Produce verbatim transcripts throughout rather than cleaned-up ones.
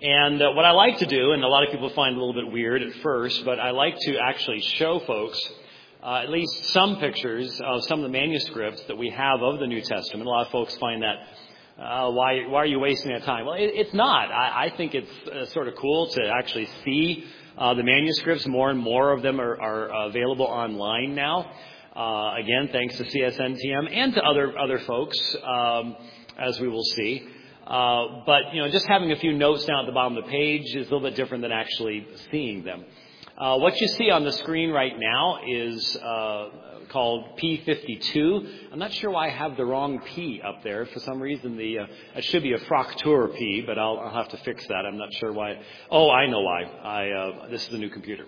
And uh, what I like to do, and a lot of people find it a little bit weird at first, but I like to actually show folks uh, at least some pictures of some of the manuscripts that we have of the New Testament. A lot of folks find that, uh, why why are you wasting that time? Well, it, it's not. I, I think it's uh, sort of cool to actually see uh, the manuscripts. More and more of them are, are available online now. Uh, again, thanks to C S N T M and to other other folks, um, as we will see. Uh, but, you know, just having a few notes down at the bottom of the page is a little bit different than actually seeing them. Uh, what you see on the screen right now is uh, called P fifty-two. I'm not sure why I have the wrong P up there. For some reason, the uh, it should be a Fraktur P, but I'll, I'll have to fix that. I'm not sure why. Oh, I know why. I uh, this is a new computer.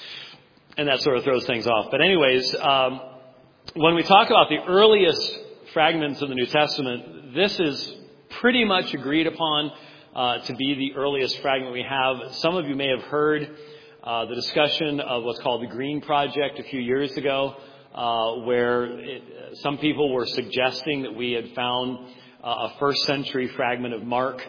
And that sort of throws things off. But anyways, um, when we talk about the earliest fragments of the New Testament, this is pretty much agreed upon uh, to be the earliest fragment we have. Some of you may have heard uh, the discussion of what's called the Green Project a few years ago, uh, where it, some people were suggesting that we had found uh, a first century fragment of Mark.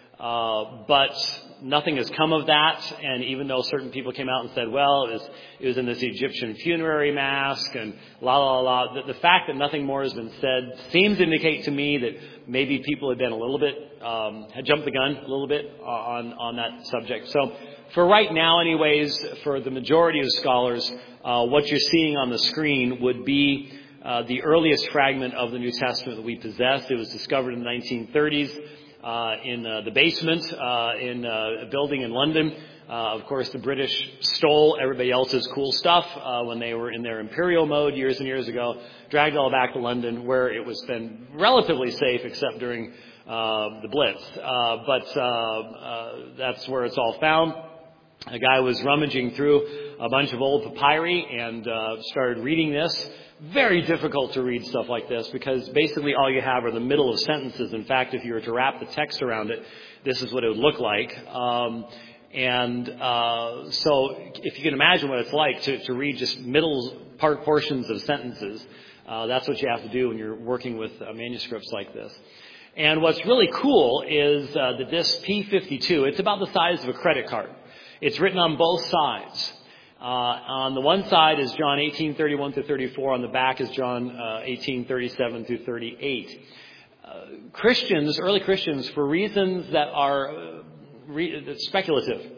Uh, but nothing has come of that, and even though certain people came out and said, well, it was, it was in this Egyptian funerary mask, and la, la, la, the, the fact that nothing more has been said seems to indicate to me that maybe people had been a little bit, um, had jumped the gun a little bit on, on that subject. So for right now, anyways, for the majority of scholars, uh, what you're seeing on the screen would be uh, the earliest fragment of the New Testament that we possess. It was discovered in the nineteen thirties. Uh, in uh, the basement uh, in uh, a building in London. Uh, of course, the British stole everybody else's cool stuff uh, when they were in their imperial mode years and years ago, dragged it all back to London, where it was then relatively safe except during uh, the Blitz. Uh, but uh, uh, that's where it's all found. A guy was rummaging through a bunch of old papyri and uh, started reading this. Very difficult to read stuff like this because basically all you have are the middle of sentences. In fact, if you were to wrap the text around it, this is what it would look like. Um, and uh, so if you can imagine what it's like to, to read just middle part portions of sentences, uh, that's what you have to do when you're working with uh, manuscripts like this. And what's really cool is uh, that this P fifty-two, it's about the size of a credit card. It's written on both sides. Uh, on the one side is John eighteen thirty-one through thirty-four. On the back is John uh, eighteen thirty-seven through thirty-eight. Uh, Christians, early Christians, for reasons that are uh, re- speculative,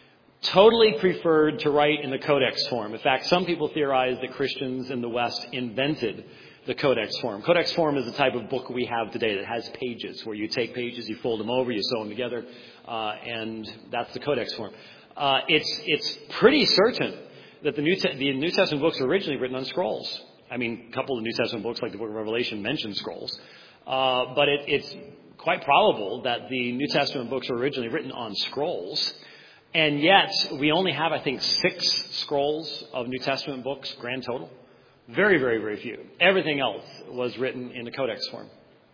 totally preferred to write in the codex form. In fact, some people theorize that Christians in the West invented the codex form. Codex form is the type of book we have today that has pages, where you take pages, you fold them over, you sew them together, uh, and that's the codex form. Uh, it's it's pretty certain that the New, Te- the New Testament books were originally written on scrolls. I mean, a couple of the New Testament books, like the book of Revelation, mention scrolls. Uh, but it, it's quite probable that the New Testament books were originally written on scrolls. And yet, we only have, I think, six scrolls of New Testament books, grand total. Very, very, very few. Everything else was written in the codex form.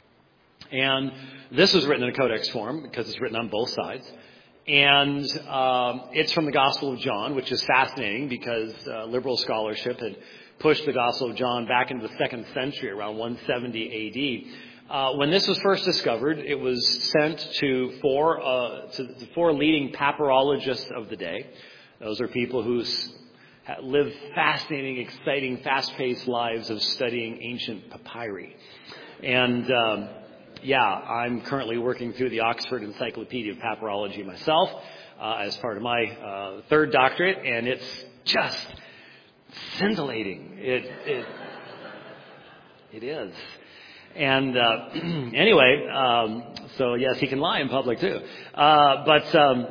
And this was written in a codex form because it's written on both sides. And um, it's from the Gospel of John, which is fascinating because uh, liberal scholarship had pushed the Gospel of John back into the second century, around one seventy A D. Uh, when this was first discovered, it was sent to four uh, to the four leading papyrologists of the day. Those are people who live fascinating, exciting, fast-paced lives of studying ancient papyri. And um, yeah, I'm currently working through the Oxford Encyclopedia of Papyrology myself uh, as part of my uh, third doctorate, and it's just scintillating. It it it is. And uh, anyway, um, so yes, he can lie in public too. Uh, but um,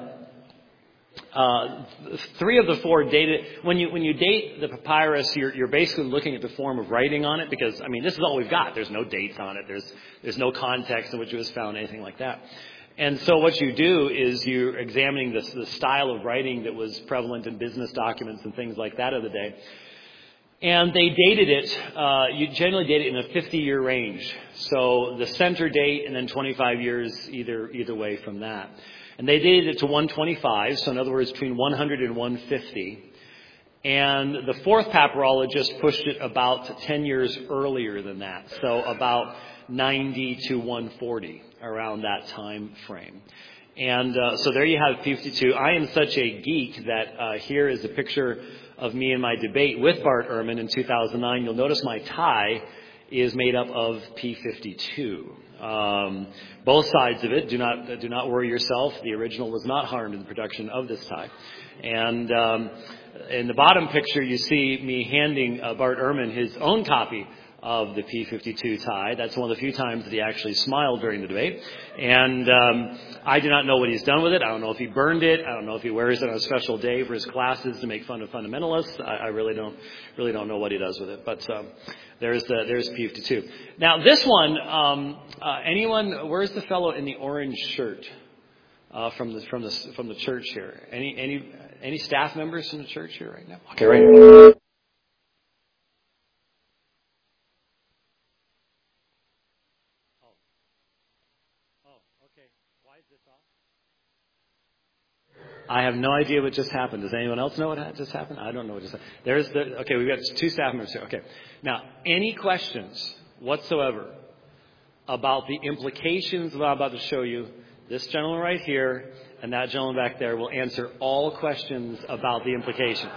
uh, three of the four dated. When you when you date the papyrus, you're, you're basically looking at the form of writing on it because I mean this is all we've got. There's no dates on it. There's there's no context in which it was found, anything like that. And so what you do is you're examining the, the style of writing that was prevalent in business documents and things like that of the day. And they dated it, uh, you generally date it in a fifty-year range. So the center date and then twenty-five years either either way from that. And they dated it to one twenty-five, so in other words, between one hundred and one fifty. And the fourth papyrologist pushed it about ten years earlier than that, so about ninety to one forty, around that time frame. And uh, so there you have P fifty-two. I am such a geek that uh, here is a picture of me in my debate with Bart Ehrman in two thousand nine. You'll notice my tie is made up of P fifty-two. Um, both sides of it. Do not do not worry yourself. The original was not harmed in the production of this tie. And um, in the bottom picture, you see me handing uh, Bart Ehrman his own copy of the P fifty-two tie. That's one of the few times that he actually smiled during the debate. And um, I do not know what he's done with it. I don't know if he burned it. I don't know if he wears it on a special day for his classes to make fun of fundamentalists. I, I really don't really don't know what he does with it. But um, there's the there's P fifty-two. Now this one, um, uh, anyone? Where's the fellow in the orange shirt uh, from the from the from the church here? Any any any staff members from the church here right now? Okay, right here. I have no idea what just happened. Does anyone else know what just happened? I don't know what just happened. There's the, okay, we've got two staff members here. Okay. Now, any questions whatsoever about the implications of what I'm about to show you, this gentleman right here and that gentleman back there will answer all questions about the implications.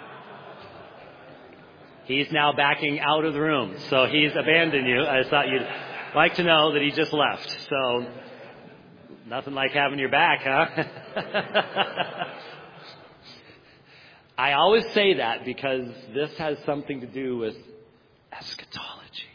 He's now backing out of the room, so he's abandoned you. I thought you'd like to know that he just left. So, nothing like having your back, huh? I always say that because this has something to do with eschatology.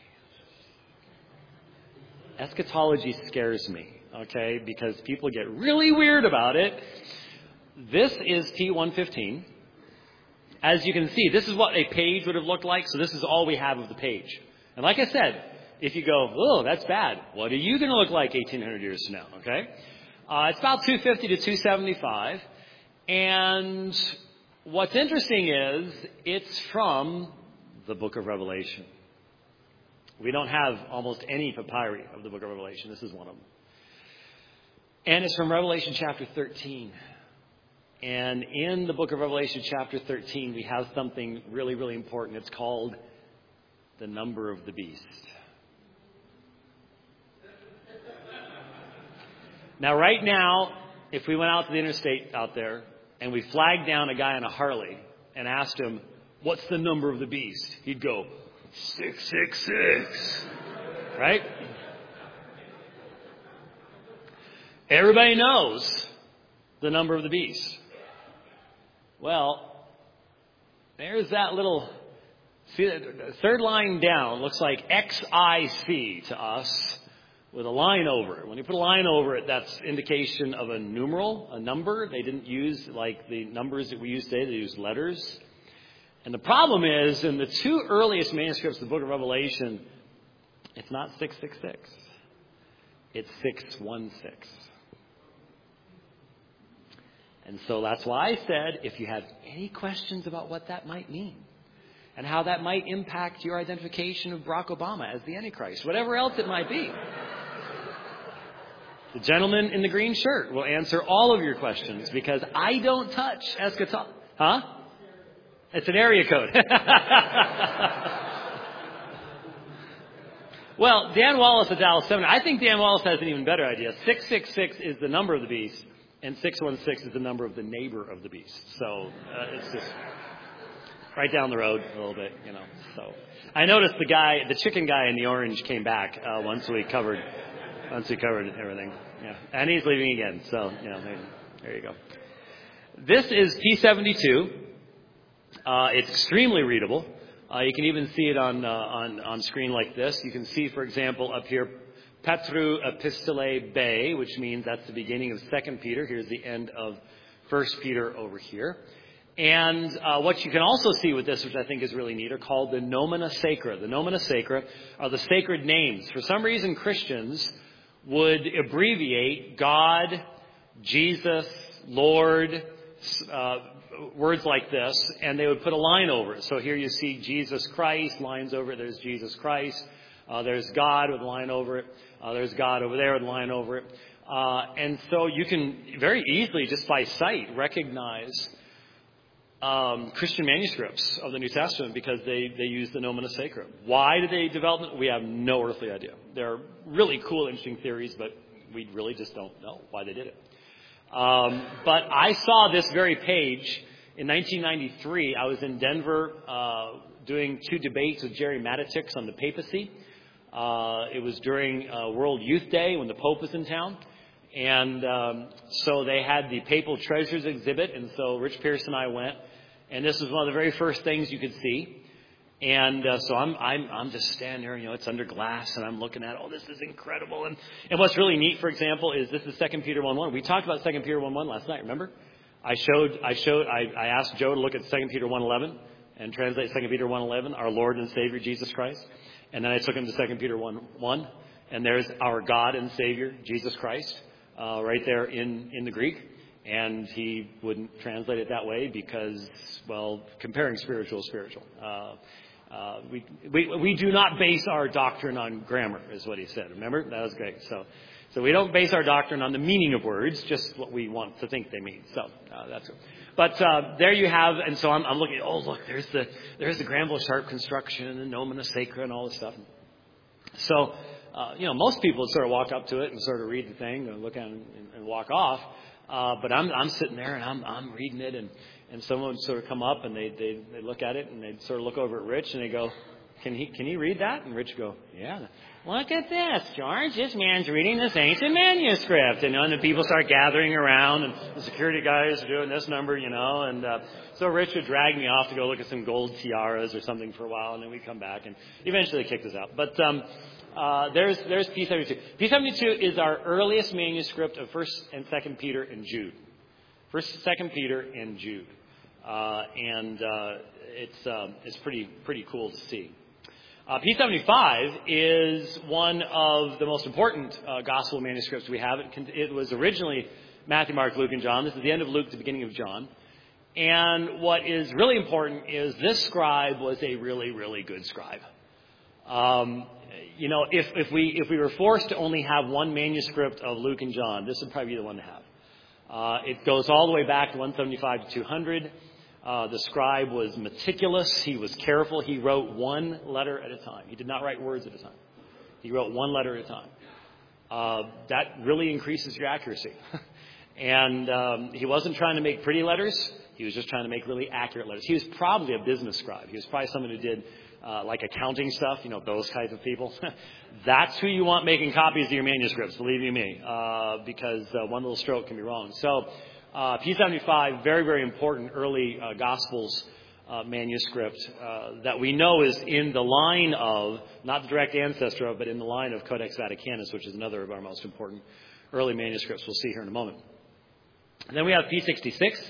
Eschatology scares me, okay, because people get really weird about it. This is T one fifteen. As you can see, this is what a page would have looked like, so this is all we have of the page. And like I said, if you go, oh, that's bad, what are you going to look like eighteen hundred years from now, okay? Uh, it's about two fifty to two seventy-five. And what's interesting is it's from the book of Revelation. We don't have almost any papyri of the book of Revelation. This is one of them. And it's from Revelation chapter thirteen. And in the book of Revelation chapter thirteen, we have something really, really important. It's called the number of the beast. Now, right now, if we went out to the interstate out there and we flagged down a guy on a Harley and asked him, what's the number of the beast? He'd go, six six six. Right? Everybody knows the number of the beast. Well, there's that little, see, the third line down looks like X I C to us with a line over it. When you put a line over it, that's indication of a numeral, a number. They didn't use like the numbers that we use today. They used letters. And the problem is, in the two earliest manuscripts of the book of Revelation, it's not six six six. It's six one six. And so that's why I said, if you have any questions about what that might mean and how that might impact your identification of Barack Obama as the Antichrist, whatever else it might be, the gentleman in the green shirt will answer all of your questions because I don't touch eschatology. Huh? It's an area code. Well, Dan Wallace at Dallas Seminary, I think Dan Wallace has an even better idea. six six six is the number of the beast. And six one six is the number of the neighbor of the beast. So uh, it's just right down the road a little bit, you know. So I noticed the guy, the chicken guy in the orange came back uh, once we covered, once we covered everything. Yeah, and he's leaving again. So you know, there, there you go. This is P seventy-two. Uh, it's extremely readable. Uh, you can even see it on uh, on on screen like this. You can see, for example, up here, Petru Epistolae Bay, which means that's the beginning of Second Peter. Here's the end of First Peter over here. And uh, what you can also see with this, which I think is really neat, are called the Nomina Sacra. The Nomina Sacra are the sacred names. For some reason, Christians would abbreviate God, Jesus, Lord, uh, words like this, and they would put a line over it. So here you see Jesus Christ, lines over it, there's Jesus Christ. Uh, there's God with a line over it. Uh, there's God over there with a line over it. Uh, and so you can very easily, just by sight, recognize um, Christian manuscripts of the New Testament because they, they use the Nomina Sacra. Why did they develop it? We have no earthly idea. There are really cool, interesting theories, but we really just don't know why they did it. Um, but I saw this very page in nineteen ninety-three. I was in Denver uh, doing two debates with Jerry Matitix on the papacy. Uh, it was during uh, World Youth Day when the Pope was in town. And um, so they had the Papal Treasures exhibit. And so Rich Pierce and I went. And this was one of the very first things you could see. And uh, so I'm I'm I'm just standing there, you know, it's under glass, and I'm looking at, oh, this is incredible. And and what's really neat, for example, is this is Second Peter one one. We talked about Second Peter one one last night, remember? I showed I showed I, I asked Joe to look at Second Peter one eleven and translate Second Peter one eleven, our Lord and Savior Jesus Christ. And then I took him to Second Peter one one, and there's our God and Savior Jesus Christ uh, right there in in the Greek. And he wouldn't translate it that way because, well, comparing spiritual is spiritual. Uh, Uh, we, we we do not base our doctrine on grammar, is what he said. Remember? That was great. So so we don't base our doctrine on the meaning of words, just what we want to think they mean. So uh, that's good. But uh, there you have, and so I'm, I'm looking, oh, look, there's the there's the Granville Sharp construction and Nomina Sacra and all this stuff. So, uh, you know, most people would sort of walk up to it and sort of read the thing and look at it and, and walk off. Uh, but I'm I'm sitting there and I'm I'm reading it, and And someone would sort of come up and they they they look at it and they'd sort of look over at Rich and they go, "Can he can he read that?" And Rich would go, "Yeah." "Look at this, George. This man's reading this ancient manuscript." And, you know, and the people start gathering around, and the security guys are doing this number, you know. And uh, so Rich would drag me off to go look at some gold tiaras or something for a while, and then we'd come back, and eventually they kicked us out. But um, uh, there's there's P seventy-two. P seventy-two is our earliest manuscript of First and Second Peter and Jude. First, Second Peter and Jude. Uh, and uh, it's um, it's pretty pretty cool to see. Uh, P seventy-five is one of the most important uh, gospel manuscripts we have. It, con- it was originally Matthew, Mark, Luke, and John. This is the end of Luke, the beginning of John. And what is really important is this scribe was a really really good scribe. Um, you know, if if we if we were forced to only have one manuscript of Luke and John, this would probably be the one to have. Uh, it goes all the way back to one seventy-five to two hundred. Uh, the scribe was meticulous. He was careful. He wrote one letter at a time. He did not write words at a time. He wrote one letter at a time. Uh, that really increases your accuracy. and um, he wasn't trying to make pretty letters. He was just trying to make really accurate letters. He was probably a business scribe. He was probably someone who did uh, like accounting stuff, you know, those kinds of people. That's who you want making copies of your manuscripts, believe you me, uh, because uh, one little stroke can be wrong. So uh, P seventy-five, very, very important early uh, Gospels uh, manuscript uh, that we know is in the line of, not the direct ancestor of, but in the line of Codex Vaticanus, which is another of our most important early manuscripts we'll see here in a moment. And then we have P sixty-six.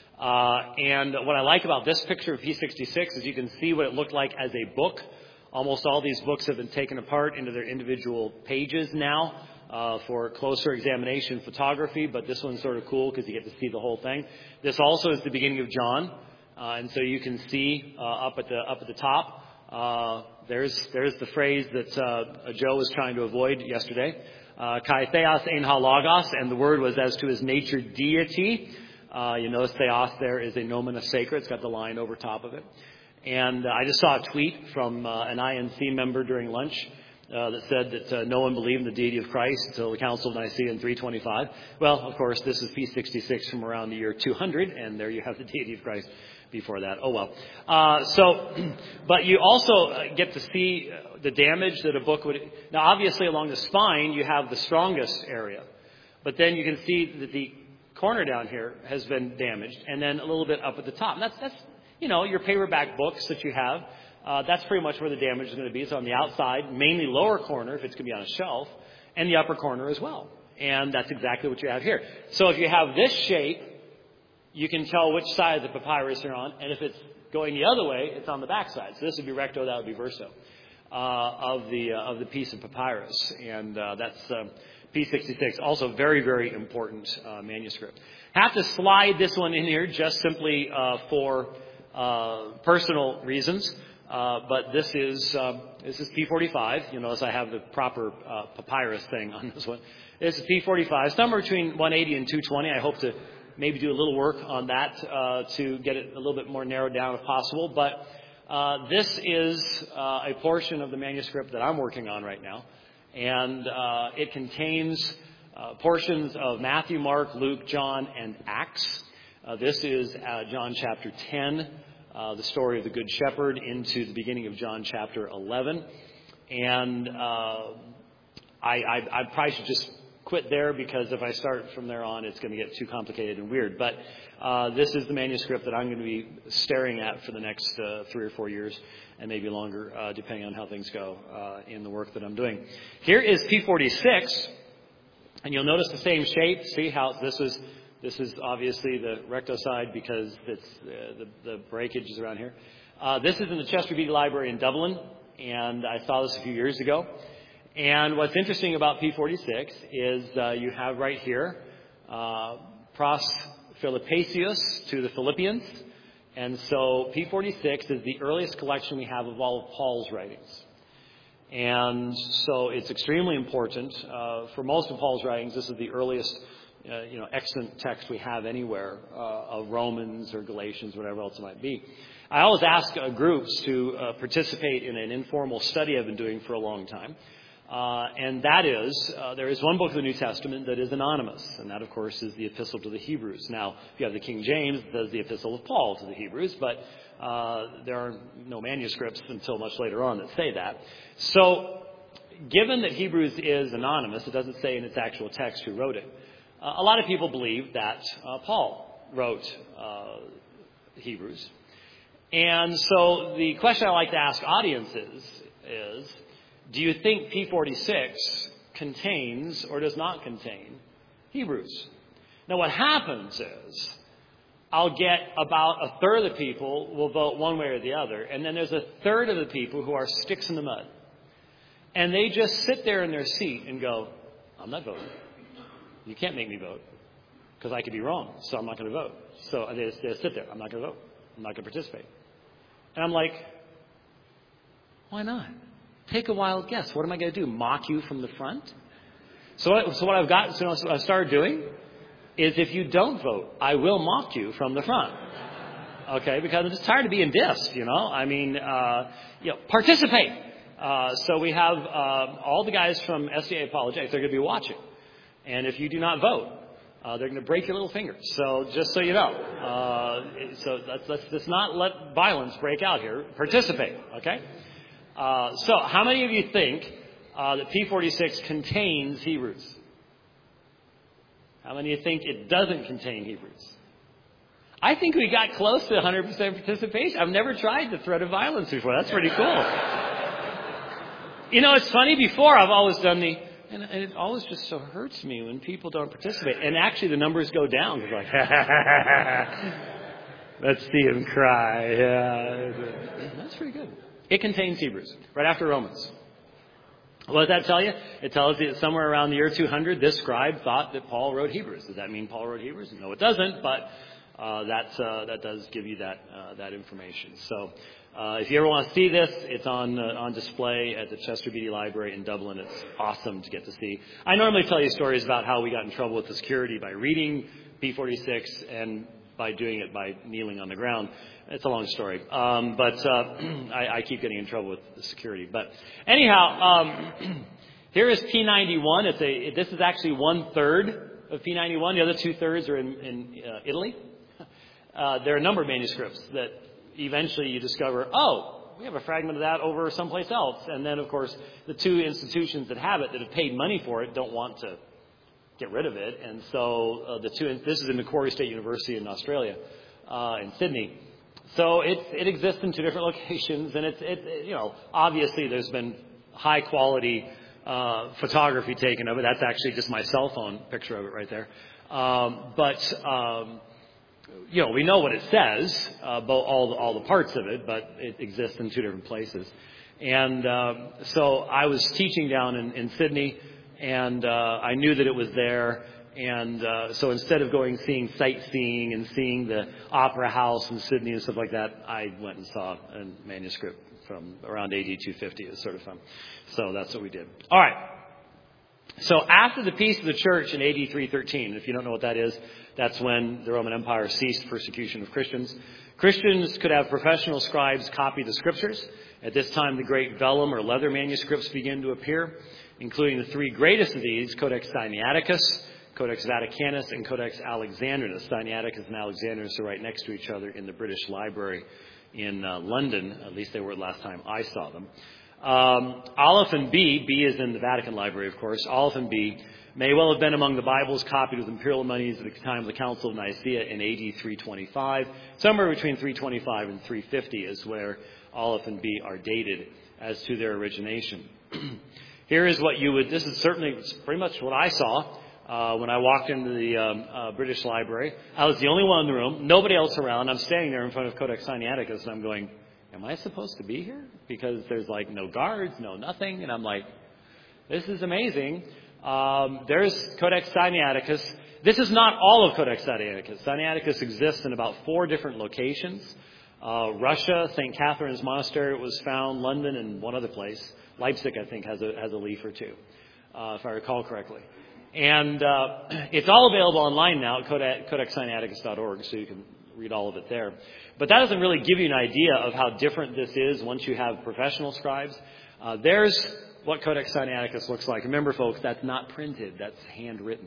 Uh, and what I like about this picture of P sixty-six is you can see what it looked like as a book. Almost all these books have been taken apart into their individual pages now uh, for closer examination photography, but this one's sort of cool because you get to see the whole thing. This also is the beginning of John, uh, and so you can see uh, up at the up at the top. Uh, there's there's the phrase that uh, Joe was trying to avoid yesterday. Uh, Kai theos ein ha logos, and the word was as to his nature deity. Uh, you notice theos there is a nomina sacra. It's got the line over top of it. And uh, I just saw a tweet from uh, an I N C member during lunch uh, that said that uh, no one believed in the deity of Christ until the Council of Nicaea in three twenty-five. Well, of course, this is P sixty-six from around the year two hundred, and there you have the deity of Christ before that. Oh, well. Uh, so, but you also get to see the damage that a book would... Now, obviously, along the spine, you have the strongest area. But then you can see that the corner down here has been damaged, and then a little bit up at the top. And that's, that's you know, your paperback books that you have. Uh, that's pretty much where the damage is going to be. It's on the outside, mainly lower corner, if it's going to be on a shelf, and the upper corner as well. And that's exactly what you have here. So if you have this shape, you can tell which side of the papyrus you're on, and if it's going the other way, it's on the back side. So this would be recto, that would be verso uh, of the uh, of the piece of papyrus, and uh, that's uh, P sixty-six. Also, very very important uh, manuscript. Have to slide this one in here just simply uh, for uh, personal reasons, uh, but this is uh, this is P forty-five. You notice I have the proper uh, papyrus thing on this one. This is P forty-five, somewhere between one eighty and two twenty. I hope to maybe do a little work on that uh, to get it a little bit more narrowed down if possible. But uh, this is uh, a portion of the manuscript that I'm working on right now. And uh, it contains uh, portions of Matthew, Mark, Luke, John, and Acts. Uh, this is uh, John chapter ten, uh, the story of the Good Shepherd, into the beginning of John chapter eleven. And uh, I, I, I probably should just quit there, because if I start from there on, it's going to get too complicated and weird. But uh, this is the manuscript that I'm going to be staring at for the next uh, three or four years, and maybe longer, uh, depending on how things go uh, in the work that I'm doing. Here is P forty-six, and you'll notice the same shape. See how this is this is obviously the recto side, because it's uh, the, the breakage is around here. Uh, this is in the Chester Beatty Library in Dublin, and I saw this a few years ago. And what's interesting about P forty-six is uh, you have right here uh, Pros Philippasius to the Philippians. And so P forty-six is the earliest collection we have of all of Paul's writings. And so it's extremely important. Uh, for most of Paul's writings, this is the earliest uh, you know, excellent text we have anywhere uh, of Romans or Galatians, whatever else it might be. I always ask uh, groups to uh, participate in an informal study I've been doing for a long time. Uh, and that is, uh, there is one book of the New Testament that is anonymous, and that, of course, is the Epistle to the Hebrews. Now, if you have the King James, it does the Epistle of Paul to the Hebrews, but uh, there are no manuscripts until much later on that say that. So, given that Hebrews is anonymous, it doesn't say in its actual text who wrote it. Uh, a lot of people believe that uh, Paul wrote uh, Hebrews. And so, the question I like to ask audiences is, do you think P forty-six contains or does not contain Hebrews? Now, what happens is I'll get about a third of the people will vote one way or the other, and then there's a third of the people who are sticks in the mud. And they just sit there in their seat and go, I'm not voting. You can't make me vote, because I could be wrong, so I'm not going to vote. So they just, they just sit there. I'm not going to vote. I'm not going to participate. And I'm like, why not? Take a wild guess. What am I going to do? Mock you from the front? So what, so what I've got, so what I've started doing is, if you don't vote, I will mock you from the front. Okay? Because I'm just tired of being dissed, you know? I mean, uh, you know, participate. Uh, so we have uh, all the guys from S D A Apologetics. They're going to be watching. And if you do not vote, uh, they're going to break your little fingers. So just so you know. Uh, so let's, let's, let's not let violence break out here. Participate. Okay? Uh, so, how many of you think uh, that P forty-six contains Hebrews? How many of you think it doesn't contain Hebrews? I think we got close to one hundred percent participation. I've never tried the threat of violence before. That's pretty cool. You know, it's funny. Before, I've always done the, and, and it always just so hurts me when people don't participate. And actually, the numbers go down. It's like, let's see him cry. Yeah, that's pretty good. It contains Hebrews, right after Romans. What does that tell you? It tells you that somewhere around the year two hundred, this scribe thought that Paul wrote Hebrews. Does that mean Paul wrote Hebrews? No, it doesn't, but uh, that's, uh, that does give you that uh, that information. So uh, if you ever want to see this, it's on uh, on display at the Chester Beatty Library in Dublin. It's awesome to get to see. I normally tell you stories about how we got in trouble with the security by reading P forty-six and by doing it by kneeling on the ground. It's a long story, um, but uh, I, I keep getting in trouble with the security. But anyhow, um, here is P ninety-one. It's a. This is actually one third of P ninety-one. The other two thirds are in, in uh, Italy. Uh, there are a number of manuscripts that eventually you discover, oh, we have a fragment of that over someplace else. And then, of course, the two institutions that have it, that have paid money for it, don't want to get rid of it. And so uh, the two. This is in Macquarie State University in Australia, uh, in Sydney. So it it exists in two different locations, and it's it you know obviously there's been high quality uh, photography taken of it. That's actually just my cell phone picture of it right there. Um, but um, you know we know what it says, uh, both all the, all the parts of it, but it exists in two different places. And um, so I was teaching down in, in Sydney, and uh, I knew that it was there. And uh, so instead of going seeing sightseeing and seeing the Opera House in Sydney and stuff like that, I went and saw a manuscript from around A D two fifty. It was sort of fun. So that's what we did. All right. So after the peace of the church in A D three thirteen, if you don't know what that is, that's when the Roman Empire ceased persecution of Christians. Christians could have professional scribes copy the scriptures. At this time, the great vellum or leather manuscripts began to appear. including the three greatest of these, Codex Sinaiticus, Codex Vaticanus, and Codex Alexandrinus. Sinaiticus and Alexandrinus are right next to each other in the British Library in uh, London. At least they were last time I saw them. Um, Aleph and B, B is in the Vatican Library, of course. Aleph and B may well have been among the Bibles copied with imperial monies at the time of the Council of Nicaea in A D three twenty-five. Somewhere between three twenty-five and three fifty is where Aleph and B are dated as to their origination. Here is what you would, this is certainly pretty much what I saw uh, when I walked into the um, uh, British Library. I was the only one in the room, nobody else around. I'm standing there in front of Codex Sinaiticus, and I'm going, am I supposed to be here? Because there's like no guards, no nothing. And I'm like, this is amazing. Um, there's Codex Sinaiticus. This is not all of Codex Sinaiticus. Sinaiticus exists in about four different locations. Uh, Russia, Saint Catherine's Monastery was found, London, and one other place. Leipzig, I think, has a, has a leaf or two, uh, if I recall correctly. And uh, it's all available online now at codex sinaiticus dot org, so you can read all of it there. But that doesn't really give you an idea of how different this is once you have professional scribes. Uh, there's what Codex Sinaiticus looks like. Remember, folks, that's not printed. That's handwritten.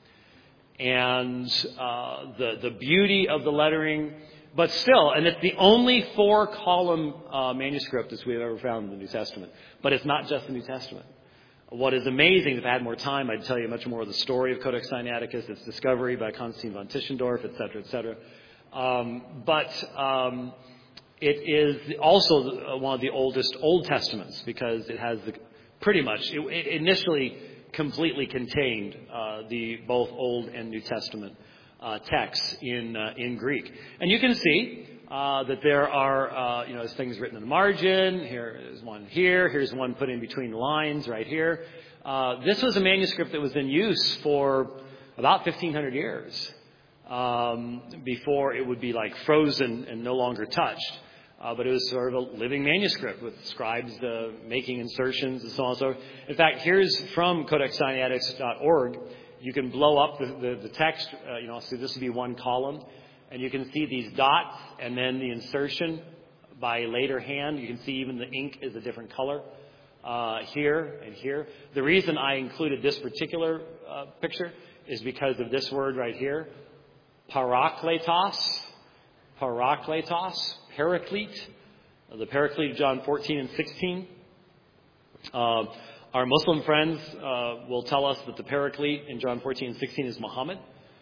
And uh, the, the beauty of the lettering, but still, and it's the only four-column uh, manuscript that we've ever found in the New Testament. But it's not just the New Testament. What is amazing, if I had more time, I'd tell you much more of the story of Codex Sinaiticus, its discovery by Constantine von Tischendorf, et cetera, et cetera. Um, but um, it is also one of the oldest Old Testaments because it has the, pretty much, it, it initially completely contained uh, the both Old and New Testament uh, texts in uh, in Greek. And you can see uh, that there are, uh, you know, there's things written in the margin. Here is one here. Here's one put in between the lines right here. Uh, this was a manuscript that was in use for about fifteen hundred years. Um, before it would be like frozen and no longer touched. Uh, but it was sort of a living manuscript with scribes uh, making insertions and so on and so forth. In fact, here's from codex sinaiticus dot org. You can blow up the, the, the text. Uh, you know, so this would be one column. And you can see these dots and then the insertion by later hand. You can see even the ink is a different color uh, here and here. The reason I included this particular uh, picture is because of this word right here. Parakletos, Parakletos, Paraclete, the Paraclete of John fourteen and sixteen. Uh, our Muslim friends uh, will tell us that the Paraclete in John fourteen and sixteen is Muhammad,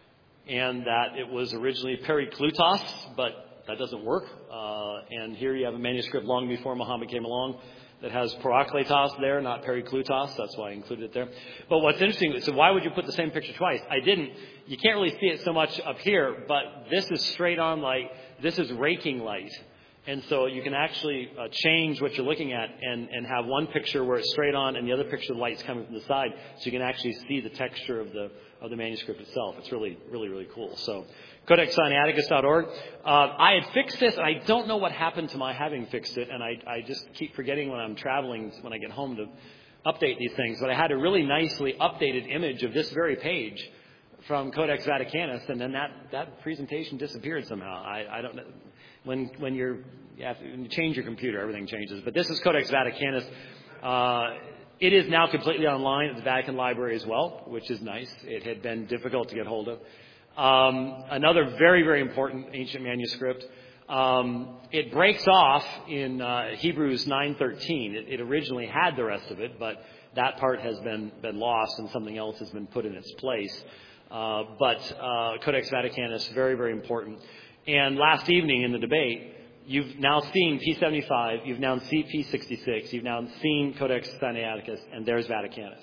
and that it was originally Periklutos, but that doesn't work. Uh, and here you have a manuscript long before Muhammad came along that has Parakletos there, not Periklutos. That's why I included it there. But what's interesting, so why would you put the same picture twice? I didn't. You can't really see it so much up here, but this is straight on light. This is raking light. And so you can actually uh, change what you're looking at and, and have one picture where it's straight on and the other picture the light's coming from the side. So you can actually see the texture of the of the manuscript itself. It's really, really, really cool. So codex sinaiticus dot org. Uh, I had fixed this, and I don't know what happened to my having fixed it, and I, I just keep forgetting when I'm traveling, when I get home, to update these things. But I had a really nicely updated image of this very page from Codex Vaticanus, and then that, that presentation disappeared somehow. I, I don't know. When when you're you have to, when you change your computer, everything changes. But this is Codex Vaticanus. Uh, it is now completely online at the Vatican Library as well, which is nice. It had been difficult to get hold of. Um, another very, very important ancient manuscript. Um, it breaks off in uh, Hebrews nine thirteen. It, it originally had the rest of it, but that part has been, been lost and something else has been put in its place. Uh, but uh, Codex Vaticanus, very, very important. And last evening in the debate, you've now seen P seventy-five, you've now seen P sixty-six, you've now seen Codex Sinaiticus, and there's Vaticanus.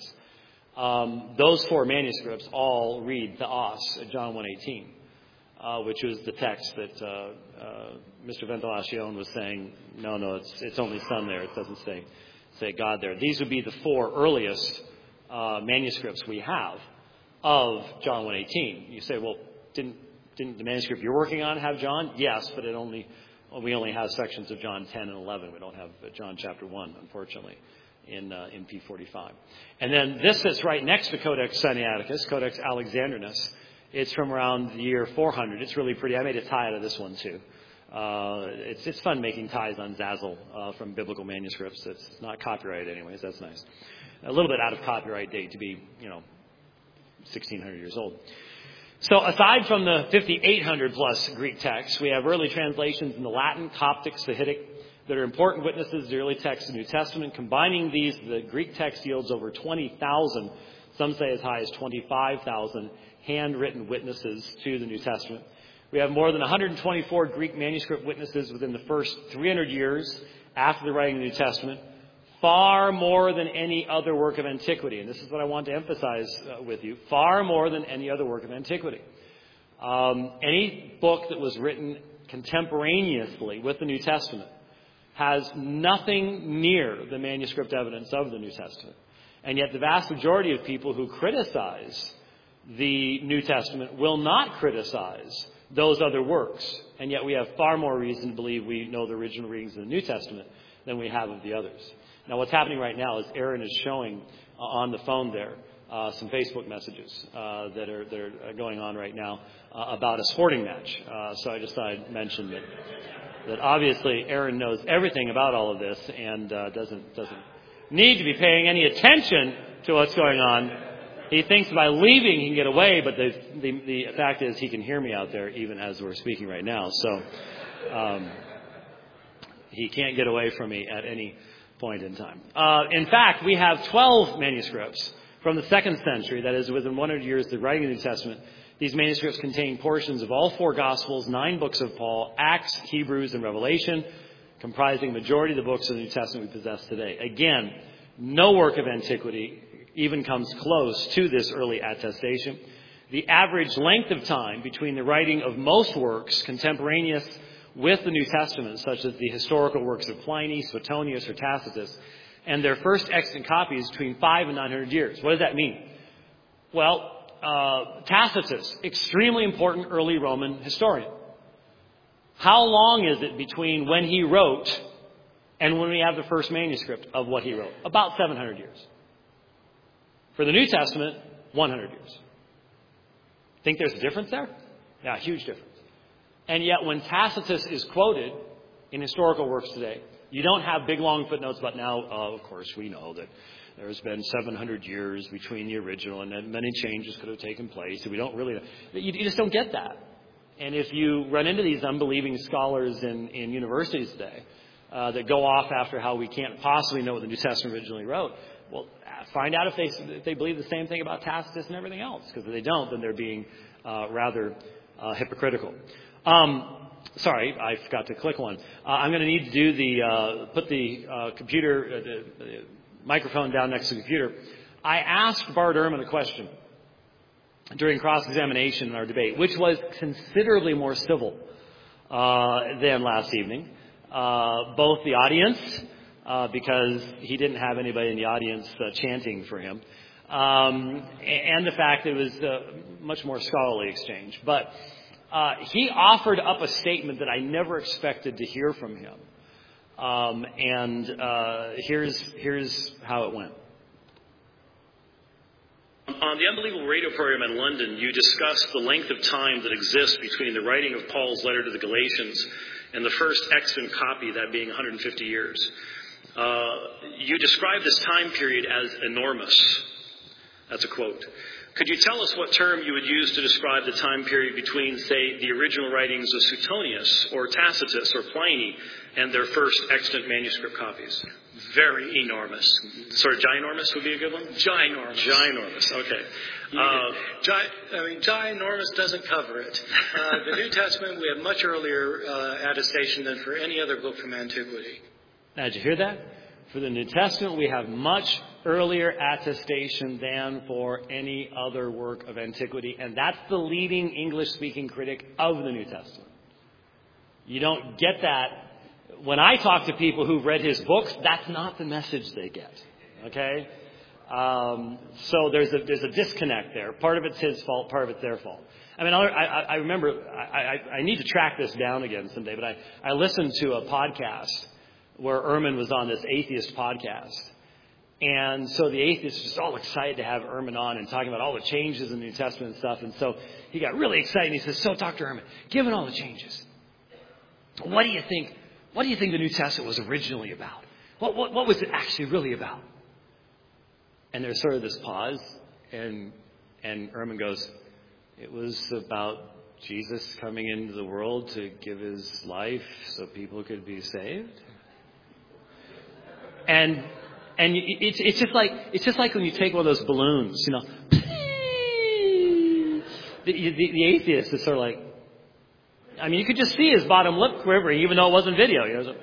Um, those four manuscripts all read Theos at John one eighteen, uh, which was the text that uh, uh, Mister Ventilacion was saying, no, no, it's it's only Son there. It doesn't say say God there. These would be the four earliest uh, manuscripts we have of John one eighteen. You say, well, didn't didn't the manuscript you're working on have John? Yes, but it only well, we only have sections of John ten and eleven. We don't have John chapter one, unfortunately, in uh, in P forty-five. And then this sits right next to Codex Sinaiticus, Codex Alexandrinus. It's from around the year four hundred. It's really pretty. I made a tie out of this one too. Uh, it's it's fun making ties on Zazzle uh, from biblical manuscripts. It's not copyrighted anyways. That's nice. A little bit out of copyright date to be, you know, sixteen hundred years old. So aside from the fifty-eight hundred plus Greek texts, we have early translations in the Latin, Coptic, Sahidic that are important witnesses to the early texts of the New Testament. Combining these, the Greek text yields over twenty thousand, some say as high as twenty-five thousand handwritten witnesses to the New Testament. We have more than one hundred twenty-four Greek manuscript witnesses within the first three hundred years after the writing of the New Testament, far more than any other work of antiquity. And this is what I want to emphasize uh, with you, far more than any other work of antiquity. Um, any book that was written contemporaneously with the New Testament has nothing near the manuscript evidence of the New Testament. And yet the vast majority of people who criticize the New Testament will not criticize those other works. And yet we have far more reason to believe we know the original readings of the New Testament than we have of the others. Now what's happening right now is Aaron is showing uh, on the phone there uh, some Facebook messages uh, that are that are going on right now uh, about a sporting match. Uh, so I just thought I'd mention that, that obviously Aaron knows everything about all of this and uh, doesn't doesn't need to be paying any attention to what's going on. He thinks by leaving he can get away, but the, the, the fact is he can hear me out there even as we're speaking right now. So um, he can't get away from me at any point in time. Uh, in fact, we have twelve manuscripts from the second century, that is within one hundred years of the writing of the New Testament. These manuscripts contain portions of all four Gospels, nine books of Paul, Acts, Hebrews, and Revelation, comprising the majority of the books of the New Testament we possess today. Again, no work of antiquity even comes close to this early attestation. The average length of time between the writing of most works contemporaneous with the New Testament, such as the historical works of Pliny, Suetonius, or Tacitus, and their first extant copies between five and nine hundred years. What does that mean? Well, uh, Tacitus, extremely important early Roman historian. How long is it between when he wrote and when we have the first manuscript of what he wrote? About seven hundred years. For the New Testament, one hundred years. Think there's a difference there? Yeah, huge difference. And yet when Tacitus is quoted in historical works today, you don't have big long footnotes about now, uh, of course, we know that there's been seven hundred years between the original and then many changes could have taken place. And we don't really, you, you just don't get that. And if you run into these unbelieving scholars in, in universities today uh, that go off after how we can't possibly know what the New Testament originally wrote, well, find out if they if they believe the same thing about Tacitus and everything else. Because if they don't, then they're being uh, rather uh, hypocritical. Um, sorry, I forgot to click one. Uh, I'm going to need to do the uh, put the uh, computer, uh, the, the microphone down next to the computer. I asked Bart Ehrman a question during cross-examination in our debate, which was considerably more civil uh, than last evening. Uh, both the audience, uh, because he didn't have anybody in the audience uh, chanting for him, um, and the fact that it was a much more scholarly exchange. But uh, he offered up a statement that I never expected to hear from him. Um, and uh, here's here's how it went. On the Unbelievable radio program in London, you discussed the length of time that exists between the writing of Paul's letter to the Galatians and the first extant copy, that being one hundred fifty years. Uh, you described this time period as enormous. That's a quote. Could you tell us what term you would use to describe the time period between, say, the original writings of Suetonius or Tacitus or Pliny and their first extant manuscript copies? Very enormous. Sort of ginormous would be a good one? Ginormous. Ginormous, okay. Uh, Gi- I mean, ginormous doesn't cover it. Uh, the New Testament, we have much earlier uh, attestation than for any other book from antiquity. Now, did you hear that? For the New Testament, we have much earlier attestation than for any other work of antiquity. And that's the leading English-speaking critic of the New Testament. You don't get that. When I talk to people who've read his books, that's not the message they get. Okay? Um, so there's a there's a disconnect there. Part of it's his fault, part of it's their fault. I mean, I, I, I remember, I, I, I need to track this down again someday, but I, I listened to a podcast where Ehrman was on this atheist podcast. And so the atheist was just all excited to have Ehrman on and talking about all the changes in the New Testament and stuff. And so he got really excited. And he says, so, Doctor Ehrman, given all the changes, what do you think, what do you think the New Testament was originally about? What, what, what was it actually really about? And there's sort of this pause, and and Ehrman goes, it was about Jesus coming into the world to give his life so people could be saved. And and it's it's just like it's just like when you take one of those balloons, you know. The, the, the atheist is sort of like, I mean, you could just see his bottom lip quivering, even though it wasn't video. You know. So,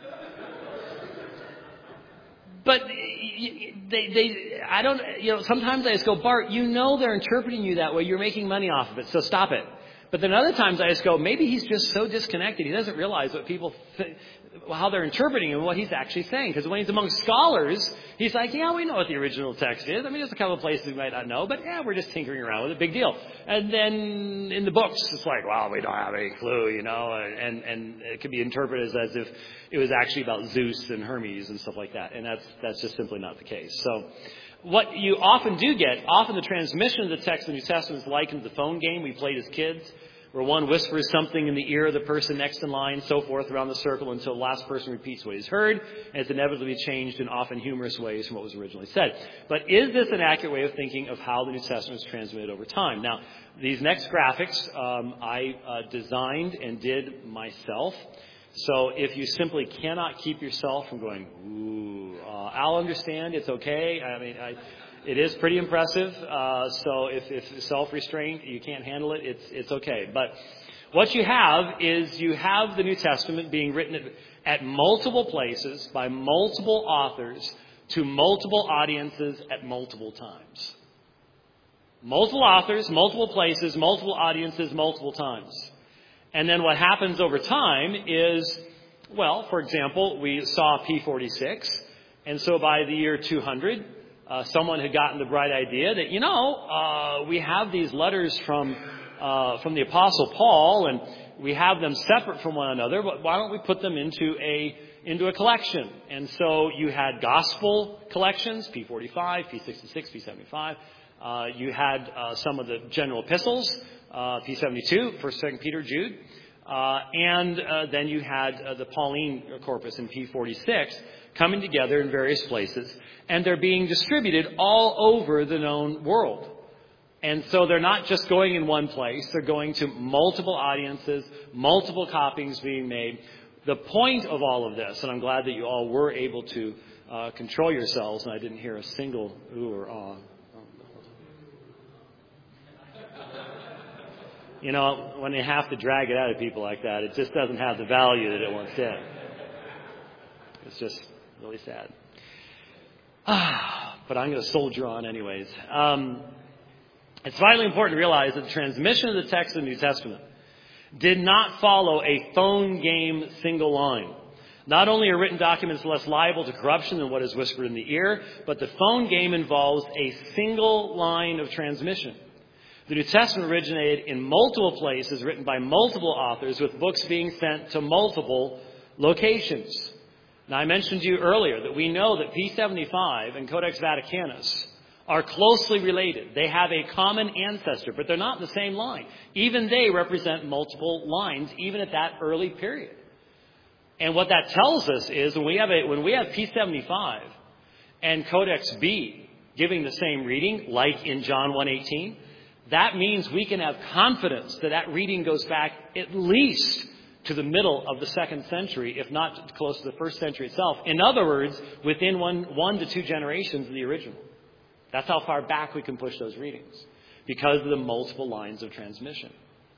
but they, they, I don't, you know, sometimes I just go, Bart, you know they're interpreting you that way. You're making money off of it, so stop it. But then other times I just go, maybe he's just so disconnected. He doesn't realize what people, th- how they're interpreting him and what he's actually saying. Because when he's among scholars, he's like, yeah, we know what the original text is. I mean, there's a couple of places we might not know, but yeah, we're just tinkering around with it. Big deal. And then in the books, it's like, well, we don't have any clue, you know, and, and it could be interpreted as if it was actually about Zeus and Hermes and stuff like that. And that's, that's just simply not the case. So what you often do get, often the transmission of the text in the New Testament is likened to the phone game we played as kids, where one whispers something in the ear of the person next in line, so forth, around the circle until the last person repeats what he's heard, and it's inevitably changed in often humorous ways from what was originally said. But is this an accurate way of thinking of how the New Testament is transmitted over time? Now, these next graphics um, I uh, designed and did myself. So if you simply cannot keep yourself from going, ooh, uh, I'll understand, it's okay. I mean, I... It is pretty impressive. Uh, so if, if self-restraint, you can't handle it, it's it's okay. But what you have is you have the New Testament being written at, at multiple places by multiple authors to multiple audiences at multiple times. Multiple authors, multiple places, multiple audiences, multiple times. And then what happens over time is, well, for example, we saw P forty-six. And so by the year two hundred, Uh, someone had gotten the bright idea that, you know, uh, we have these letters from uh, from the Apostle Paul, and we have them separate from one another, but why don't we put them into a into a collection? And so you had gospel collections, P forty-five, P sixty-six, P seventy-five. Uh, you had uh, some of the general epistles, uh, P seventy-two, First, Second Peter, Jude. Uh, and uh, then you had uh, the Pauline corpus in P forty-six coming together in various places, and they're being distributed all over the known world. And so they're not just going in one place, they're going to multiple audiences, multiple copyings being made. The point of all of this, and I'm glad that you all were able to uh, control yourselves, and I didn't hear a single ooh or ah. You know, when they have to drag it out of people like that, it just doesn't have the value that it once did. It's just really sad. Ah, but I'm going to soldier on anyways. Um, it's vitally important to realize that the transmission of the text of the New Testament did not follow a phone game single line. Not only are written documents less liable to corruption than what is whispered in the ear, but the phone game involves a single line of transmission. The New Testament originated in multiple places, written by multiple authors, with books being sent to multiple locations. Now, I mentioned to you earlier that we know that P seventy-five and Codex Vaticanus are closely related. They have a common ancestor, but they're not in the same line. Even they represent multiple lines, even at that early period. And what that tells us is when we have a, when we have P seventy-five and Codex B giving the same reading, like in John one eighteen, that means we can have confidence that that reading goes back at least to the middle of the second century, if not close to the first century itself. In other words, within one, one to two generations of the original. That's how far back we can push those readings because of the multiple lines of transmission.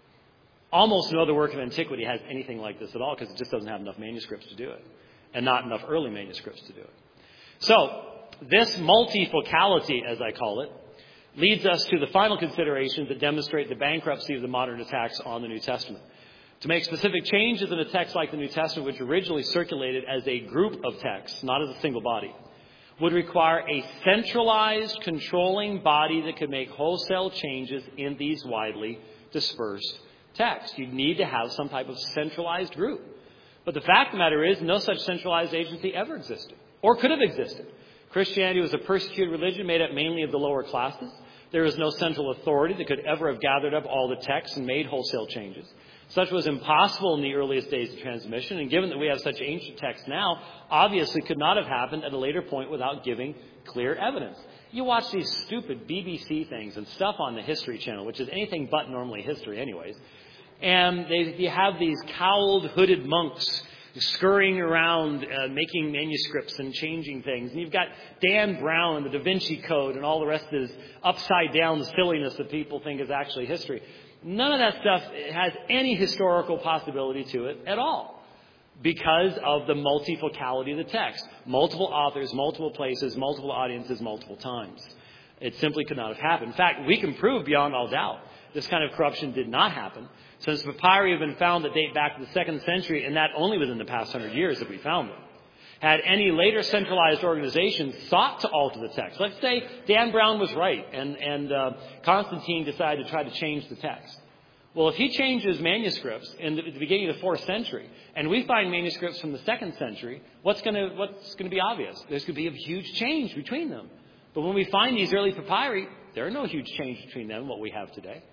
Almost no other work of antiquity has anything like this at all because it just doesn't have enough manuscripts to do it, and not enough early manuscripts to do it. So this multifocality, as I call it, leads us to the final considerations that demonstrate the bankruptcy of the modern attacks on the New Testament. To make specific changes in a text like the New Testament, which originally circulated as a group of texts, not as a single body, would require a centralized, controlling body that could make wholesale changes in these widely dispersed texts. You'd need to have some type of centralized group. But the fact of the matter is, no such centralized agency ever existed, or could have existed. Christianity was a persecuted religion made up mainly of the lower classes. There was no central authority that could ever have gathered up all the texts and made wholesale changes. Such was impossible in the earliest days of transmission, and given that we have such ancient texts now, obviously could not have happened at a later point without giving clear evidence. You watch these stupid B B C things and stuff on the History Channel, which is anything but normally history anyways. And they, you have these cowled, hooded monks scurrying around, uh, making manuscripts and changing things. And you've got Dan Brown and the Da Vinci Code and all the rest of this upside down silliness that people think is actually history. None of that stuff has any historical possibility to it at all, because of the multifocality of the text. Multiple authors, multiple places, multiple audiences, multiple times. It simply could not have happened. In fact, we can prove beyond all doubt this kind of corruption did not happen, since papyri have been found that date back to the second century, and that only within the past hundred years that we found them. Had any later centralized organization sought to alter the text, let's say Dan Brown was right, and, and uh, Constantine decided to try to change the text. Well, if he changes manuscripts in the, at the beginning of the fourth century, and we find manuscripts from the second century, what's going to what's going to be obvious? There's going to be a huge change between them. But when we find these early papyri, there are no huge change between them and what we have today.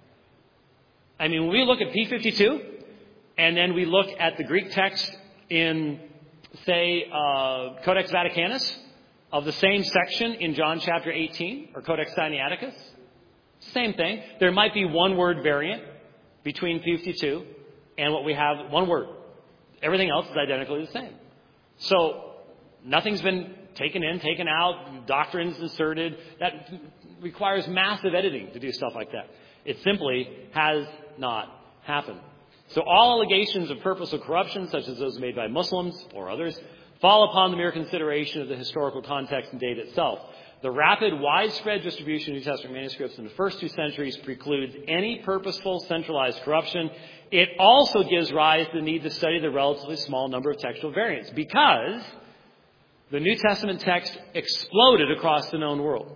I mean, when we look at P fifty-two, and then we look at the Greek text in, say, uh, Codex Vaticanus, of the same section in John chapter eighteen, or Codex Sinaiticus, same thing. There might be one word variant between P fifty-two and what we have, one word. Everything else is identically the same. So nothing's been taken in, taken out, doctrines inserted. That requires massive editing to do stuff like that. It simply has not happened. So all allegations of purposeful corruption, such as those made by Muslims or others, fall upon the mere consideration of the historical context and date itself. The rapid, widespread distribution of New Testament manuscripts in the first two centuries precludes any purposeful, centralized corruption. It also gives rise to the need to study the relatively small number of textual variants, because the New Testament text exploded across the known world.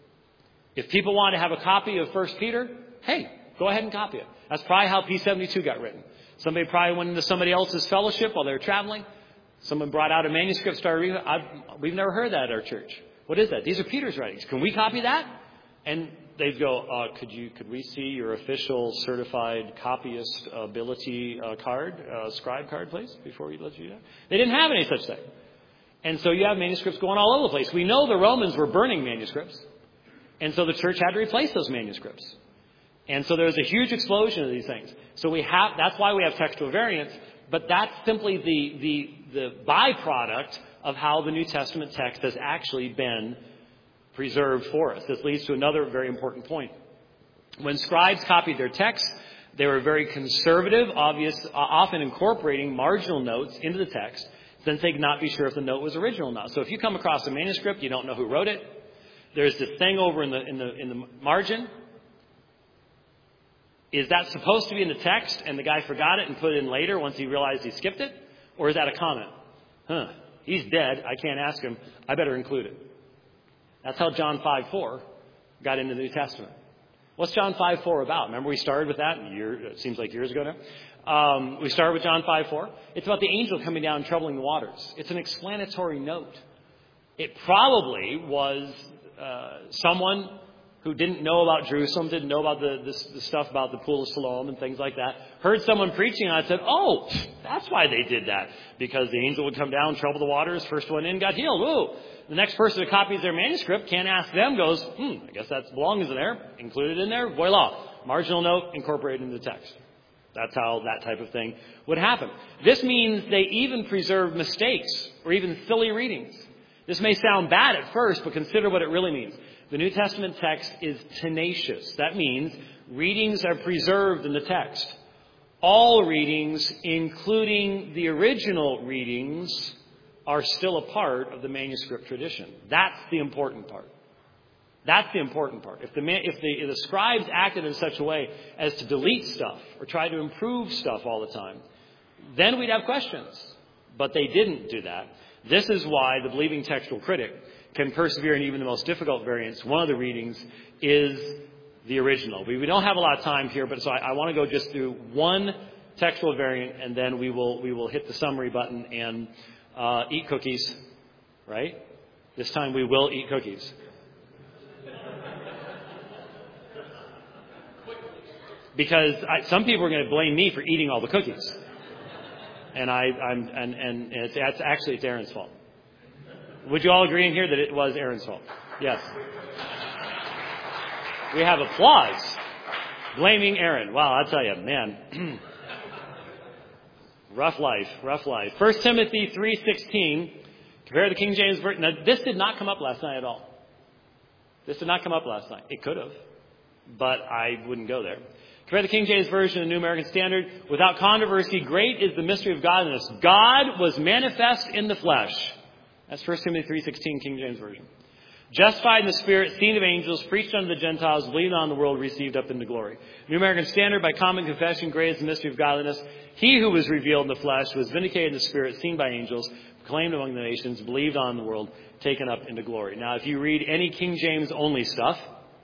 If people want to have a copy of First Peter, hey, go ahead and copy it. That's probably how P seventy-two got written. Somebody probably went into somebody else's fellowship while they were traveling. Someone brought out a manuscript, started reading it. I've, we've never heard that at our church. What is that? These are Peter's writings. Can we copy that? And they'd go, uh, could you, could we see your official certified copyist ability uh, card, uh, scribe card, please, before we let you do that? They didn't have any such thing. And so you have manuscripts going all over the place. We know the Romans were burning manuscripts. And so the church had to replace those manuscripts. And so there's a huge explosion of these things. So we have, that's why we have textual variants, but that's simply the, the, the byproduct of how the New Testament text has actually been preserved for us. This leads to another very important point. When scribes copied their texts, they were very conservative, obvious, often incorporating marginal notes into the text, since they could not be sure if the note was original or not. So if you come across a manuscript, you don't know who wrote it. There's this thing over in the in the in the margin. Is that supposed to be in the text, and the guy forgot it and put it in later once he realized he skipped it? Or is that a comment? Huh, he's dead. I can't ask him. I better include it. That's how John five four got into the New Testament. What's John five four about? Remember we started with that? Year, it seems like years ago now. Um, we started with John five four. It's about the angel coming down and troubling the waters. It's an explanatory note. It probably was uh, someone who didn't know about Jerusalem, didn't know about the, the, the stuff about the pool of Siloam and things like that, heard someone preaching on it and said, oh, that's why they did that. Because the angel would come down, trouble the waters, first one in got healed. Ooh. The next person who copies their manuscript can't ask them, goes, hmm, I guess that belongs in there, included in there, voila. Marginal note incorporated into the text. That's how that type of thing would happen. This means they even preserve mistakes or even silly readings. This may sound bad at first, but consider what it really means. The New Testament text is tenacious. That means readings are preserved in the text. All readings, including the original readings, are still a part of the manuscript tradition. That's the important part. That's the important part. If the, if the, if the scribes acted in such a way as to delete stuff or try to improve stuff all the time, then we'd have questions. But they didn't do that. This is why the believing textual critic can persevere in even the most difficult variants. One of the readings is the original. We, we don't have a lot of time here, but so I, I want to go just through one textual variant, and then we will we will hit the summary button and uh, eat cookies, right? This time we will eat cookies. Because I, some people are going to blame me for eating all the cookies. And I, I'm, and, and it's, it's actually, it's Aaron's fault. Would you all agree in here that it was Aaron's fault? Yes. We have applause. Blaming Aaron. Wow, I'll tell you, man. Rough life, rough life. First Timothy three sixteen. Compare the King James Version. Now, this did not come up last night at all. This did not come up last night. It could have, but I wouldn't go there. Compare the King James Version and the New American Standard. Without controversy, great is the mystery of godliness. God was manifest in the flesh. That's First Timothy three sixteen, King James Version. Justified in the Spirit, seen of angels, preached unto the Gentiles, believed on the world, received up into glory. New American Standard, by common confession, great is the mystery of godliness. He who was revealed in the flesh, was vindicated in the Spirit, seen by angels, proclaimed among the nations, believed on the world, taken up into glory. Now, if you read any King James only stuff,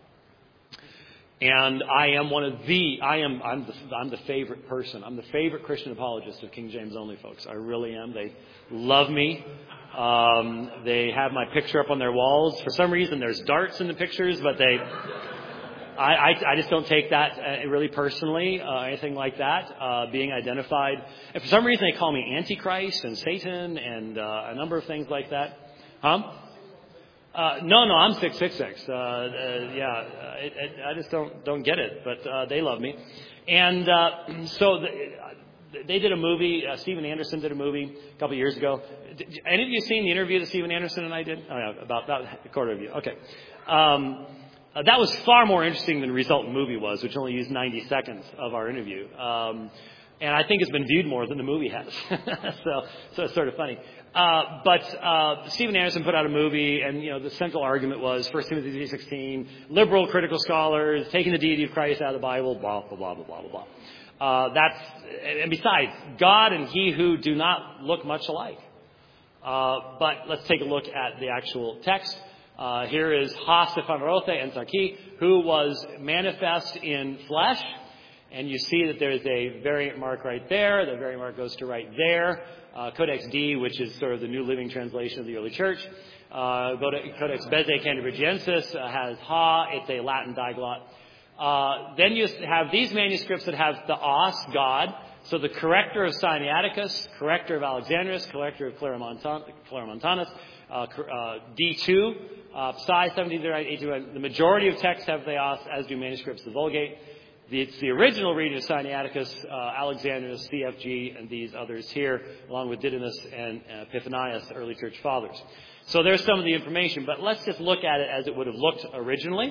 and I am one of the, I am, I'm the, I'm the favorite person. I'm the favorite Christian apologist of King James only folks. I really am. They love me. Um, they have my picture up on their walls. For some reason, there's darts in the pictures, but they, I, I, I just don't take that uh, really personally, uh, anything like that, uh, being identified. And for some reason, they call me Antichrist and Satan and uh, a number of things like that. Huh? Uh, no, no, I'm six six six. Uh, uh, yeah, uh, it, it, I just don't don't get it, but uh, they love me. And uh, so the, they did a movie. Uh, Steven Anderson did a movie a couple of years ago. Did any of you seen the interview that Steven Anderson and I did? Oh, yeah, about about a quarter of you. Okay. Um, uh, that was far more interesting than the resultant movie was, which only used ninety seconds of our interview. Um, and I think it's been viewed more than the movie has. so, so it's sort of funny. Uh, but uh, Steven Anderson put out a movie, and you know the central argument was First Timothy three sixteen, liberal critical scholars taking the deity of Christ out of the Bible, blah blah blah blah blah blah blah. Uh, that's and besides, God and he who do not look much alike. Uh, but let's take a look at the actual text. Uh, here is Ha Stephanerote and Sarki, who was manifest in flesh. And you see that there's a variant mark right there. The variant mark goes to right there. Uh, Codex D, which is sort of the New Living Translation of the early church. Uh, Codex Beze Cambridgiensis uh, has Ha. It's a Latin diglot. Uh, then you have these manuscripts that have the os, God. So the corrector of Sinaiticus, corrector of Alexandrinus, corrector of Claromontanus, uh, uh, D two, uh, Psi seventeen thirty-nine. The majority of texts have the os, as do manuscripts of the Vulgate. The, it's the original reading of Sinaiticus, uh, Alexandrinus, C F G, and these others here, along with Didymus and uh, Epiphanius, the early church fathers. So there's some of the information, but let's just look at it as it would have looked originally.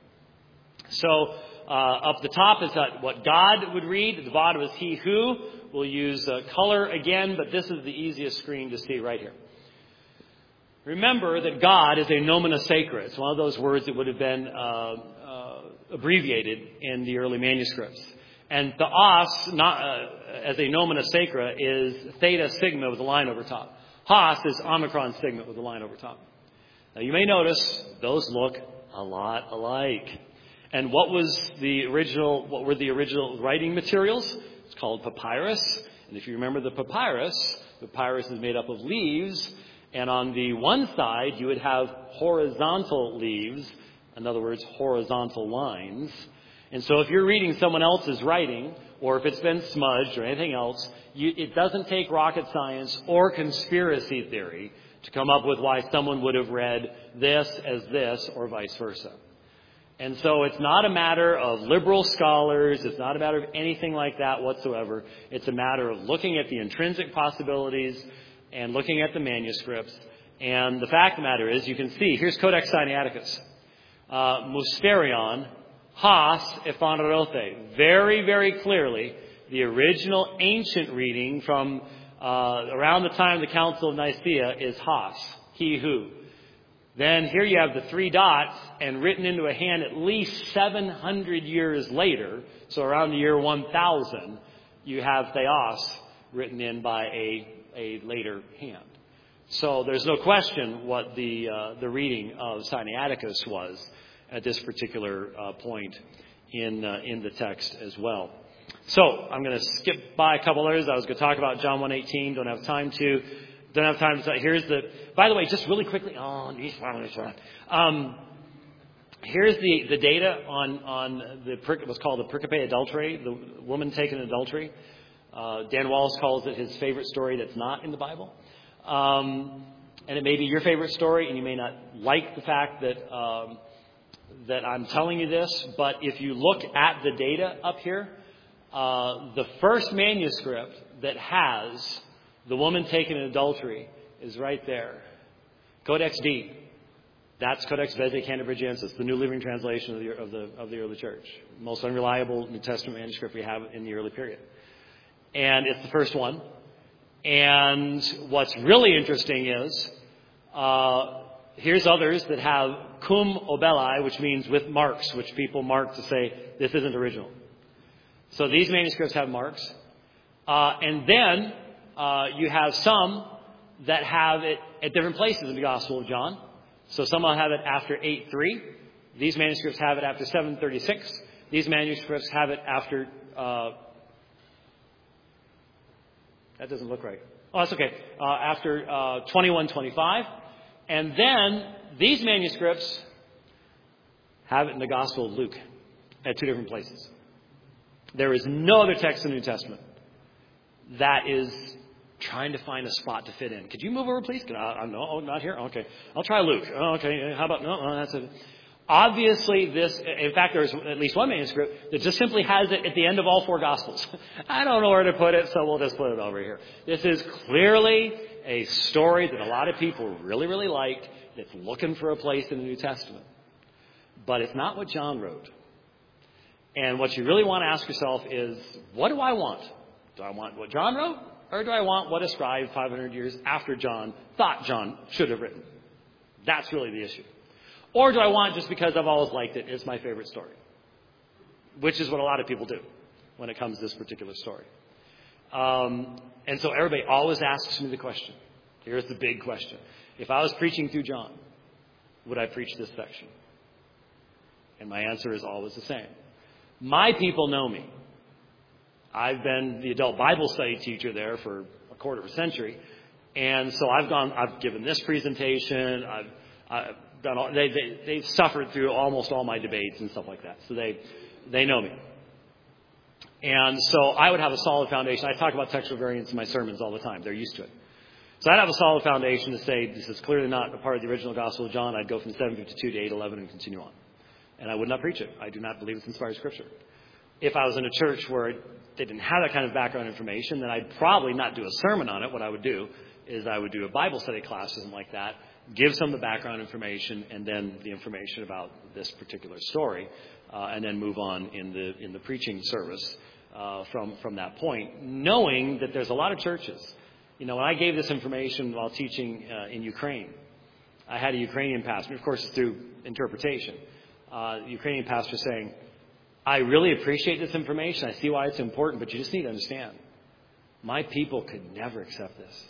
So uh, up the top is uh, what God would read. At the bottom is he who. We'll use uh, color again, but this is the easiest screen to see right here. Remember that God is a nomina sacra. It's one of those words that would have been uh, uh, abbreviated in the early manuscripts. And the os, not, uh, as a nomina sacra, is theta sigma with a line over top. Hos is omicron sigma with a line over top. Now you may notice those look a lot alike. And what was the original? What were the original writing materials? It's called papyrus. And if you remember the papyrus, the papyrus is made up of leaves. And on the one side, you would have horizontal leaves. In other words, horizontal lines. And so if you're reading someone else's writing, or if it's been smudged or anything else, you, it doesn't take rocket science or conspiracy theory to come up with why someone would have read this as this or vice versa. And so it's not a matter of liberal scholars. It's not a matter of anything like that whatsoever. It's a matter of looking at the intrinsic possibilities and looking at the manuscripts. And the fact of the matter is, you can see, here's Codex Sinaiticus. Uh, Musterion, Has, Ephanerote. Very, very clearly, the original ancient reading from uh, around the time of the Council of Nicaea is Has, he who. Then here you have the three dots, and written into a hand at least seven hundred years later, so around the year one thousand, you have Theos written in by a, a later hand. So there's no question what the uh, the reading of Sinaiticus was at this particular uh, point in uh, in the text as well. So I'm going to skip by a couple others. I was going to talk about John one eighteen. Don't have time to. Don't have time to say. Here's the, by the way, just really quickly, oh, um, here's the, the data on, on the, what's called the Pericope adultery, the woman taken in adultery. Uh, Dan Wallace calls it his favorite story that's not in the Bible. Um, and it may be your favorite story, and you may not like the fact that um, that I'm telling you this, but if you look at the data up here, uh, the first manuscript that has the woman taken in adultery is right there. Codex D. That's Codex Vese Cantabrigiensis, the New Living Translation of the, of the of the early church. Most unreliable New Testament manuscript we have in the early period. And it's the first one. And what's really interesting is, uh, here's others that have cum obeli, which means with marks, which people mark to say this isn't original. So these manuscripts have marks. Uh, and then uh, you have some that have it at different places in the Gospel of John. So some will have it after eight three. These manuscripts have it after seven thirty-six. These manuscripts have it after... Uh, that doesn't look right. Oh, that's okay. Uh, after uh, twenty-one twenty-five. And then these manuscripts have it in the Gospel of Luke at two different places. There is no other text in the New Testament that is trying to find a spot to fit in. Could you move over, please? Can I, no, oh, not here? Okay. I'll try Luke. Oh, okay. How about, no, oh, that's it. Obviously, this, in fact, there's at least one manuscript that just simply has it at the end of all four Gospels. I don't know where to put it, so we'll just put it over here. This is clearly a story that a lot of people really, really like that's looking for a place in the New Testament. But it's not what John wrote. And what you really want to ask yourself is, what do I want? Do I want what John wrote? Or do I want what a scribe five hundred years after John thought John should have written? That's really the issue. Or do I want, just because I've always liked it, it's my favorite story? Which is what a lot of people do when it comes to this particular story. Um, and so everybody always asks me the question. Here's the big question. If I was preaching through John, would I preach this section? And my answer is always the same. My people know me. I've been the adult Bible study teacher there for a quarter of a century. And so I've gone, I've given this presentation. I've, I've done all, they, they, they've suffered through almost all my debates and stuff like that. So they, they know me. And so I would have a solid foundation. I talk about textual variants in my sermons all the time. They're used to it. So I'd have a solid foundation to say this is clearly not a part of the original Gospel of John. I'd go from seven fifty-two to eight eleven and continue on. And I would not preach it. I do not believe it's inspired Scripture. If I was in a church where they didn't have that kind of background information, then I'd probably not do a sermon on it. What I would do is I would do a Bible study class or something like that, give some of the background information and then the information about this particular story, uh, and then move on in the in the preaching service uh, from, from that point, knowing that there's a lot of churches. You know, when I gave this information while teaching uh, in Ukraine, I had a Ukrainian pastor, of course it's through interpretation, uh, the Ukrainian pastor saying, I really appreciate this information. I see why it's important, but you just need to understand, my people could never accept this.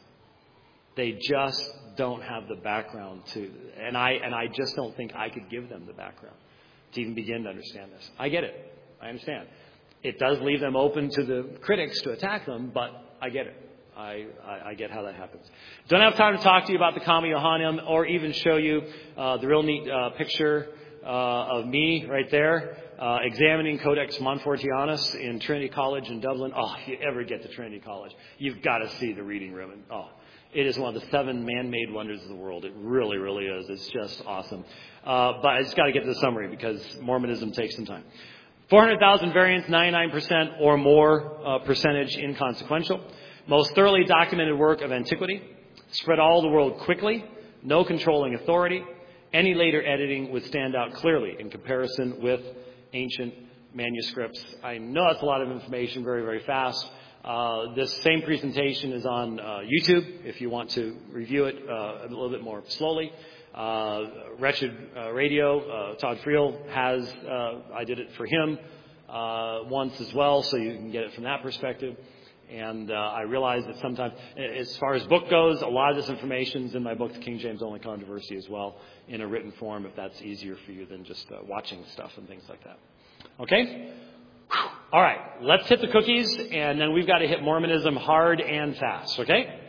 They just don't have the background to, and I and I just don't think I could give them the background to even begin to understand this. I get it. I understand. It does leave them open to the critics to attack them, but I get it. I, I, I get how that happens. Don't have time to talk to you about the Comma Johanneum or even show you uh, the real neat uh, picture uh, of me right there. Uh, examining Codex Montfortianus in Trinity College in Dublin. Oh, if you ever get to Trinity College, you've got to see the reading room. And, oh, it is one of the seven man-made wonders of the world. It really, really is. It's just awesome. Uh, but I just got to get to the summary because Mormonism takes some time. four hundred thousand variants, ninety-nine percent or more uh, percentage inconsequential. Most thoroughly documented work of antiquity. Spread all over the world quickly. No controlling authority. Any later editing would stand out clearly in comparison with ancient manuscripts. I know that's a lot of information very, very fast. Uh, this same presentation is on uh, YouTube if you want to review it uh, a little bit more slowly. Uh, Wretched uh, Radio, uh, Todd Friel has, uh, I did it for him uh, once as well, so you can get it from that perspective. And uh, I realize that sometimes, as far as book goes, a lot of this information is in my book, The King James Only Controversy, as well, in a written form, if that's easier for you than just uh, watching stuff and things like that. Okay? All right, let's hit the cookies, and then we've got to hit Mormonism hard and fast, okay?